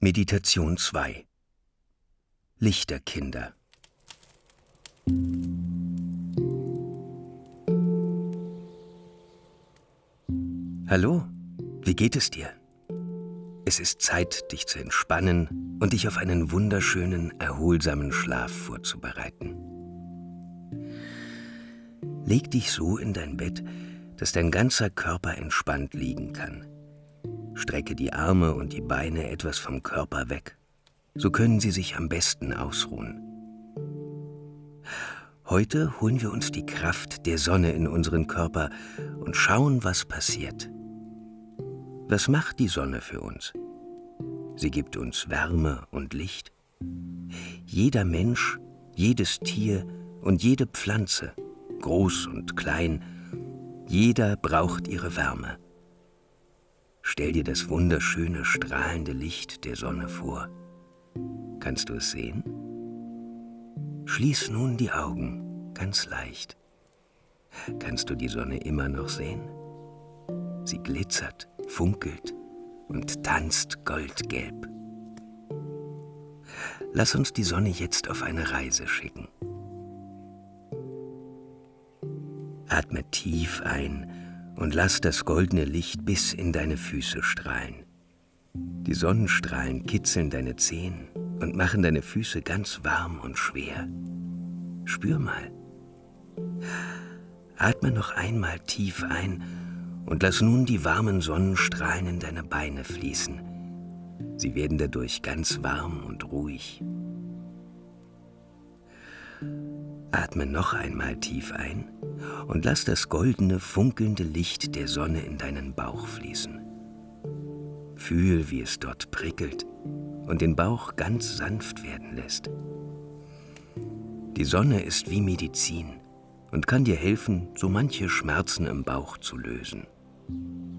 Meditation 2. Lichterkinder. Hallo, wie geht es dir? Es ist Zeit, dich zu entspannen und dich auf einen wunderschönen, erholsamen Schlaf vorzubereiten. Leg dich so in dein Bett, dass dein ganzer Körper entspannt liegen kann. Strecke die Arme und die Beine etwas vom Körper weg. So können sie sich am besten ausruhen. Heute holen wir uns die Kraft der Sonne in unseren Körper und schauen, was passiert. Was macht die Sonne für uns? Sie gibt uns Wärme und Licht. Jeder Mensch, jedes Tier und jede Pflanze, groß und klein, jeder braucht ihre Wärme. Stell dir das wunderschöne, strahlende Licht der Sonne vor. Kannst du es sehen? Schließ nun die Augen, ganz leicht. Kannst du die Sonne immer noch sehen? Sie glitzert, funkelt und tanzt goldgelb. Lass uns die Sonne jetzt auf eine Reise schicken. Atme tief ein und lass das goldene Licht bis in deine Füße strahlen. Die Sonnenstrahlen kitzeln deine Zehen und machen deine Füße ganz warm und schwer. Spür mal. Atme noch einmal tief ein und lass nun die warmen Sonnenstrahlen in deine Beine fließen. Sie werden dadurch ganz warm und ruhig. Atme noch einmal tief ein und lass das goldene, funkelnde Licht der Sonne in deinen Bauch fließen. Fühl, wie es dort prickelt und den Bauch ganz sanft werden lässt. Die Sonne ist wie Medizin und kann dir helfen, so manche Schmerzen im Bauch zu lösen.